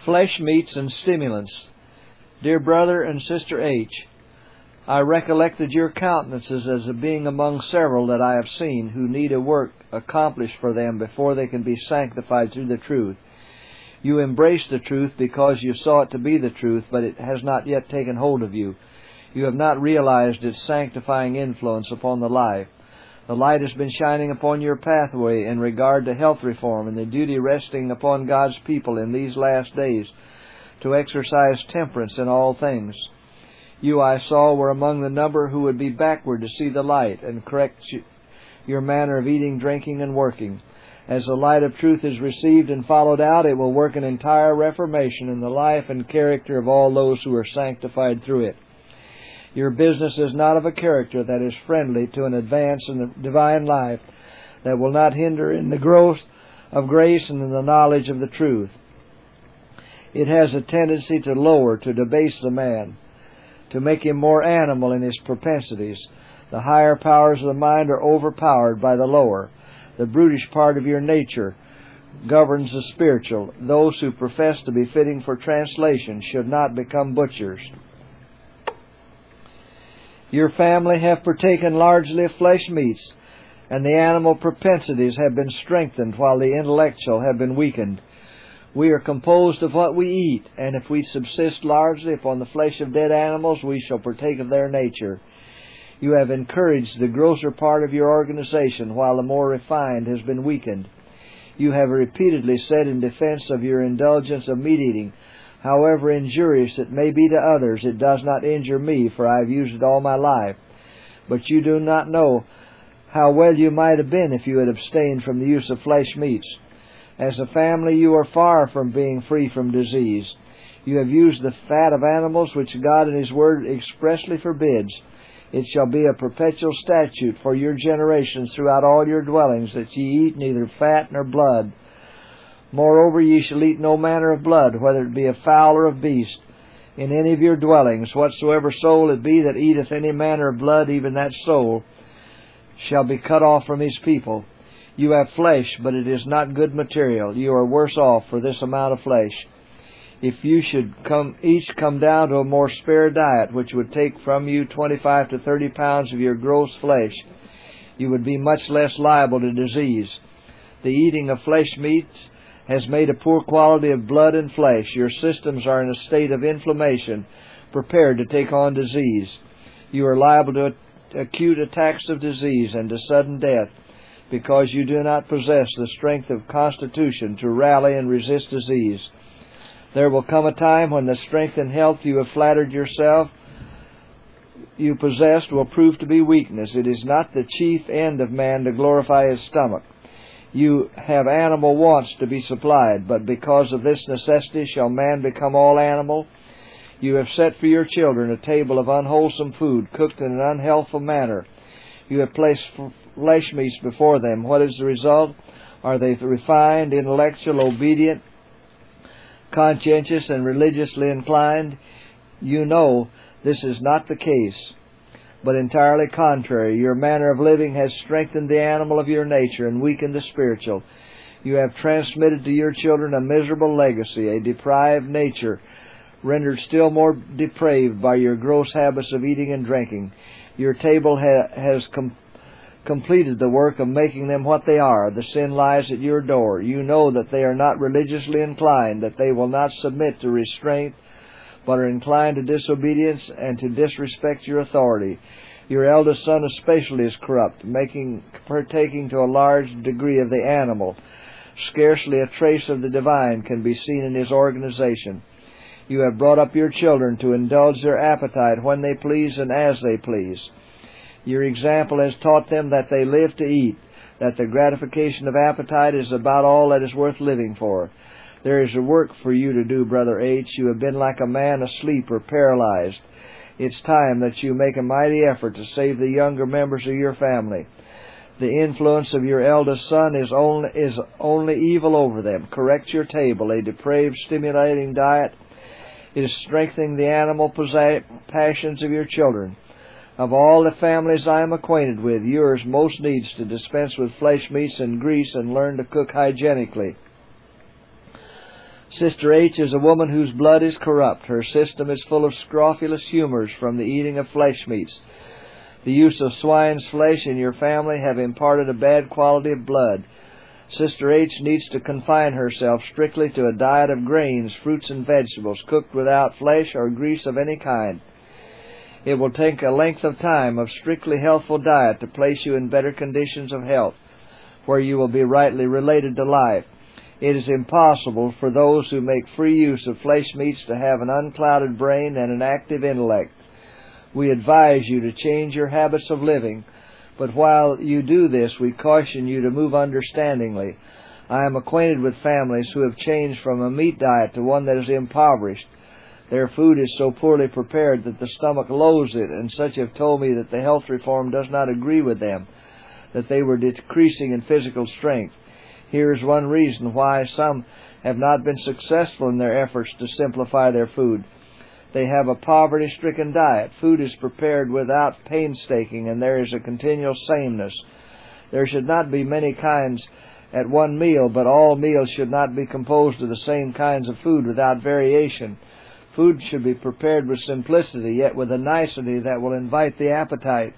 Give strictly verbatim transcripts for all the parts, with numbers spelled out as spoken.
Flesh meats and stimulants. Dear Brother and Sister H., I recollected your countenances as being among several that I have seen who need a work accomplished for them before they can be sanctified through the truth. You embrace the truth because you saw it to be the truth, but it has not yet taken hold of you. You have not realized its sanctifying influence upon the life. The light has been shining upon your pathway in regard to health reform and the duty resting upon God's people in these last days to exercise temperance in all things. You, I saw, were among the number who would be backward to see the light and correct your manner of eating, drinking, and working. As the light of truth is received and followed out, it will work an entire reformation in the life and character of all those who are sanctified through it. Your business is not of a character that is friendly to an advance in the divine life, that will not hinder in the growth of grace and in the knowledge of the truth. It has a tendency to lower, to debase the man, to make him more animal in his propensities. The higher powers of the mind are overpowered by the lower. The brutish part of your nature governs the spiritual. Those who profess to be fitting for translation should not become butchers. Your family have partaken largely of flesh meats, and the animal propensities have been strengthened while the intellectual have been weakened. We are composed of what we eat, and if we subsist largely upon the flesh of dead animals, we shall partake of their nature. You have encouraged the grosser part of your organization, while the more refined has been weakened. You have repeatedly said in defense of your indulgence of meat eating, however injurious it may be to others, it does not injure me, for I have used it all my life. But you do not know how well you might have been if you had abstained from the use of flesh meats. As a family, you are far from being free from disease. You have used the fat of animals, which God in His Word expressly forbids. It shall be a perpetual statute for your generations throughout all your dwellings, that ye eat neither fat nor blood. Moreover, ye shall eat no manner of blood, whether it be of fowl or of beast, in any of your dwellings. Whatsoever soul it be that eateth any manner of blood, even that soul shall be cut off from his people. You have flesh, but it is not good material. You are worse off for this amount of flesh. If you should come each come down to a more spare diet, which would take from you twenty-five to thirty pounds of your gross flesh, you would be much less liable to disease. The eating of flesh meats has made a poor quality of blood and flesh. Your systems are in a state of inflammation, prepared to take on disease. You are liable to acute attacks of disease and to sudden death, because you do not possess the strength of constitution to rally and resist disease. There will come a time when the strength and health you have flattered yourself you possessed will prove to be weakness. It is not the chief end of man to glorify his stomach. You have animal wants to be supplied, but because of this necessity shall man become all animal? You have set for your children a table of unwholesome food, cooked in an unhealthful manner. You have placed flesh meats before them. What is the result? Are they refined, intellectual, obedient, conscientious, and religiously inclined? You know this is not the case, but entirely contrary. Your manner of living has strengthened the animal of your nature and weakened the spiritual. You have transmitted to your children a miserable legacy, a depraved nature, rendered still more depraved by your gross habits of eating and drinking. Your table ha- has com- completed the work of making them what they are. The sin lies at your door. You know that they are not religiously inclined, that they will not submit to restraint, but are inclined to disobedience and to disrespect your authority. Your eldest son especially is corrupt, making partaking to a large degree of the animal. Scarcely a trace of the divine can be seen in his organization. You have brought up your children to indulge their appetite when they please and as they please. Your example has taught them that they live to eat, that the gratification of appetite is about all that is worth living for. There is a work for you to do, Brother H. You have been like a man asleep or paralyzed. It's time that you make a mighty effort to save the younger members of your family. The influence of your eldest son is only, is only evil over them. Correct your table. A depraved, stimulating diet is strengthening the animal passions of your children. Of all the families I am acquainted with, yours most needs to dispense with flesh meats and grease and learn to cook hygienically. Sister H is a woman whose blood is corrupt. Her system is full of scrofulous humors from the eating of flesh meats. The use of swine's flesh in your family have imparted a bad quality of blood. Sister H needs to confine herself strictly to a diet of grains, fruits, and vegetables, cooked without flesh or grease of any kind. It will take a length of time of strictly healthful diet to place you in better conditions of health, where you will be rightly related to life. It is impossible for those who make free use of flesh meats to have an unclouded brain and an active intellect. We advise you to change your habits of living, but while you do this, we caution you to move understandingly. I am acquainted with families who have changed from a meat diet to one that is impoverished. Their food is so poorly prepared that the stomach loathes it, and such have told me that the health reform does not agree with them, that they were decreasing in physical strength. Here is one reason why some have not been successful in their efforts to simplify their food. They have a poverty-stricken diet. Food is prepared without painstaking, and there is a continual sameness. There should not be many kinds at one meal, but all meals should not be composed of the same kinds of food without variation. Food should be prepared with simplicity, yet with a nicety that will invite the appetite.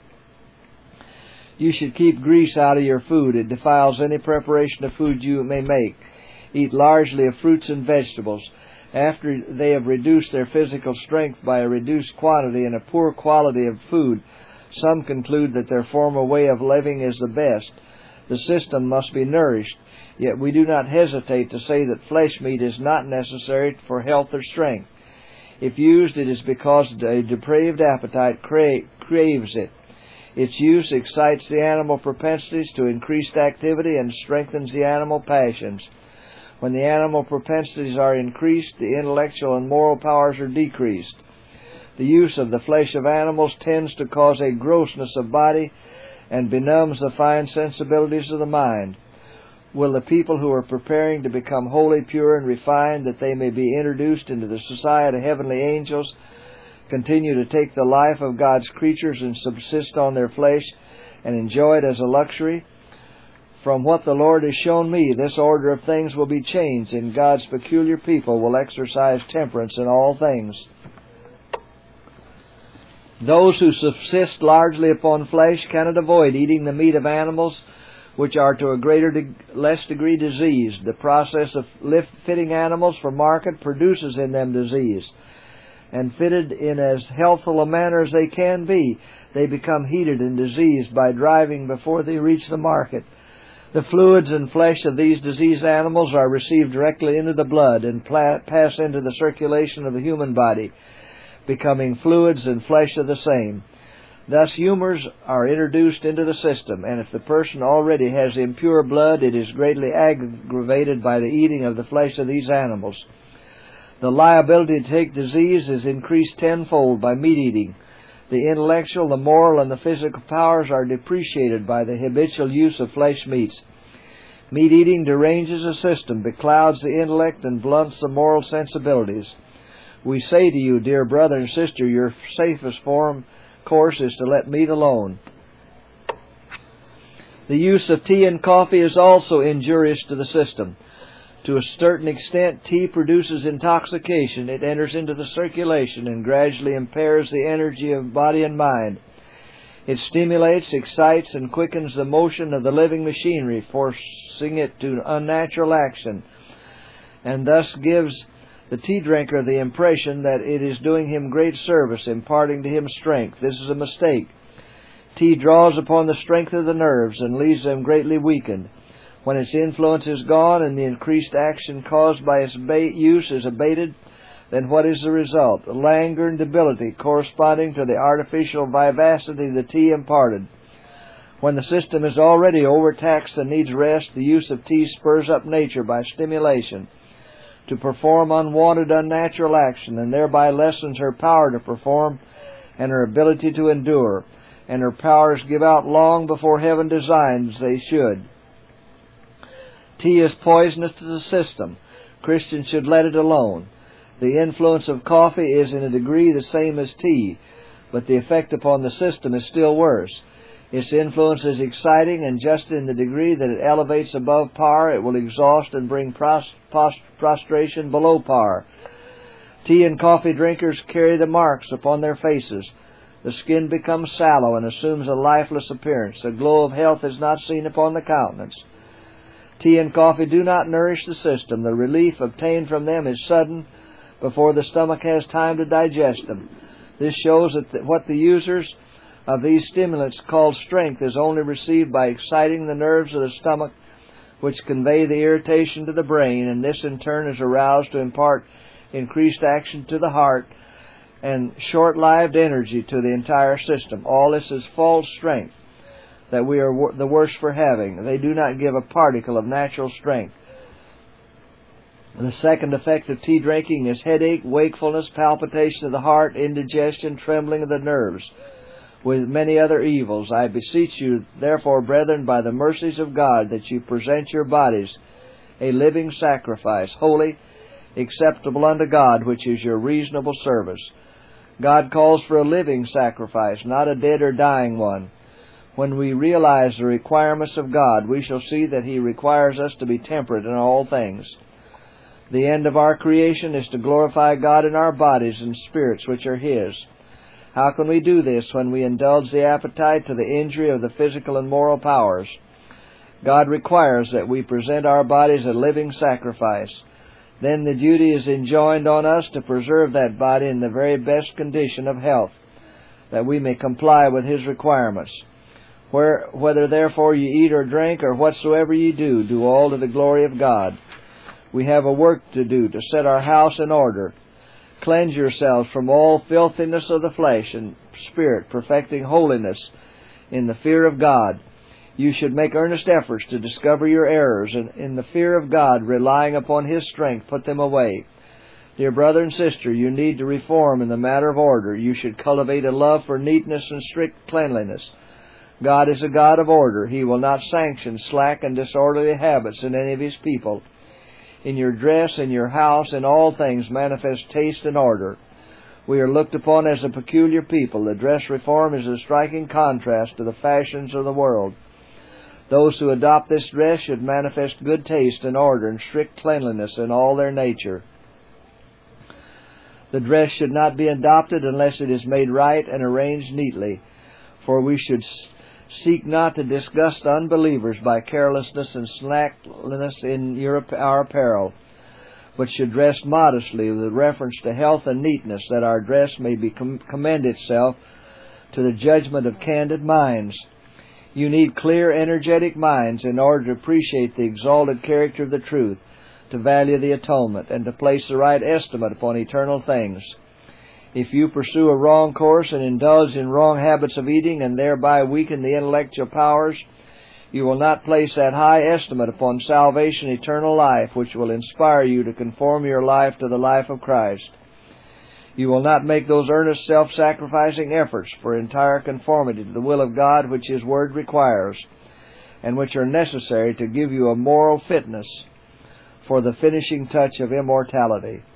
You should keep grease out of your food. It defiles any preparation of food you may make. Eat largely of fruits and vegetables. After they have reduced their physical strength by a reduced quantity and a poor quality of food, some conclude that their former way of living is the best. The system must be nourished, yet we do not hesitate to say that flesh meat is not necessary for health or strength. If used, it is because a depraved appetite cra- craves it. Its use excites the animal propensities to increased activity and strengthens the animal passions. When the animal propensities are increased, the intellectual and moral powers are decreased. The use of the flesh of animals tends to cause a grossness of body and benumbs the fine sensibilities of the mind. Will the people who are preparing to become holy, pure, and refined, that they may be introduced into the society of heavenly angels, continue to take the life of God's creatures and subsist on their flesh and enjoy it as a luxury? From what the Lord has shown me, this order of things will be changed, and God's peculiar people will exercise temperance in all things. Those who subsist largely upon flesh cannot avoid eating the meat of animals which are to a greater, de- less degree diseased. The process of lift, fitting animals for market produces in them disease. And fitted in as healthful a manner as they can be, they become heated and diseased by driving before they reach the market. The fluids and flesh of these diseased animals are received directly into the blood and pla- pass into the circulation of the human body, becoming fluids and flesh of the same. Thus humors are introduced into the system, and if the person already has impure blood, it is greatly aggravated by the eating of the flesh of these animals. The liability to take disease is increased tenfold by meat eating. The intellectual, the moral, and the physical powers are depreciated by the habitual use of flesh meats. Meat eating deranges the system, beclouds the intellect, and blunts the moral sensibilities. We say to you, dear brother and sister, your safest form course is to let meat alone. The use of tea and coffee is also injurious to the system. To a certain extent, tea produces intoxication. It enters into the circulation and gradually impairs the energy of body and mind. It stimulates, excites, and quickens the motion of the living machinery, forcing it to unnatural action, and thus gives the tea drinker the impression that it is doing him great service, imparting to him strength. This is a mistake. Tea draws upon the strength of the nerves and leaves them greatly weakened. When its influence is gone and the increased action caused by its use is abated, then what is the result? Languor and debility corresponding to the artificial vivacity the tea imparted. When the system is already overtaxed and needs rest, the use of tea spurs up nature by stimulation to perform unwanted, unnatural action, and thereby lessens her power to perform and her ability to endure, and her powers give out long before heaven designs they should. Tea is poisonous to the system. Christians should let it alone. The influence of coffee is in a degree the same as tea, but the effect upon the system is still worse. Its influence is exciting, and just in the degree that it elevates above par, it will exhaust and bring pros- post- prostration below par. Tea and coffee drinkers carry the marks upon their faces. The skin becomes sallow and assumes a lifeless appearance. The glow of health is not seen upon the countenance. Tea and coffee do not nourish the system. The relief obtained from them is sudden, before the stomach has time to digest them. This shows that the, what the users of these stimulants call strength is only received by exciting the nerves of the stomach, which convey the irritation to the brain, and this in turn is aroused to impart increased action to the heart and short-lived energy to the entire system. All this is false strength that we are wor- the worse for having. They do not give a particle of natural strength. The second effect of tea drinking is headache, wakefulness, palpitation of the heart, indigestion, trembling of the nerves, with many other evils. I beseech you, therefore, brethren, by the mercies of God, that you present your bodies a living sacrifice, holy, acceptable unto God, which is your reasonable service. God calls for a living sacrifice, not a dead or dying one. When we realize the requirements of God, we shall see that He requires us to be temperate in all things. The end of our creation is to glorify God in our bodies and spirits which are His. How can we do this when we indulge the appetite to the injury of the physical and moral powers? God requires that we present our bodies a living sacrifice. Then the duty is enjoined on us to preserve that body in the very best condition of health, that we may comply with His requirements. Where, whether therefore ye eat or drink, or whatsoever ye do, do all to the glory of God. We have a work to do, to set our house in order. Cleanse yourselves from all filthiness of the flesh and spirit, perfecting holiness in the fear of God. You should make earnest efforts to discover your errors, and in the fear of God, relying upon His strength, put them away. Dear brother and sister, you need to reform in the matter of order. You should cultivate a love for neatness and strict cleanliness. God is a God of order. He will not sanction slack and disorderly habits in any of His people. In your dress, in your house, in all things manifest taste and order. We are looked upon as a peculiar people. The dress reform is a striking contrast to the fashions of the world. Those who adopt this dress should manifest good taste and order and strict cleanliness in all their nature. The dress should not be adopted unless it is made right and arranged neatly, for we should seek not to disgust unbelievers by carelessness and slackness in your, our apparel, but should dress modestly with reference to health and neatness, that our dress may be com- commend itself to the judgment of candid minds. You need clear, energetic minds in order to appreciate the exalted character of the truth, to value the atonement, and to place the right estimate upon eternal things. If you pursue a wrong course and indulge in wrong habits of eating and thereby weaken the intellectual powers, you will not place that high estimate upon salvation, eternal life, which will inspire you to conform your life to the life of Christ. You will not make those earnest self-sacrificing efforts for entire conformity to the will of God which His Word requires, and which are necessary to give you a moral fitness for the finishing touch of immortality.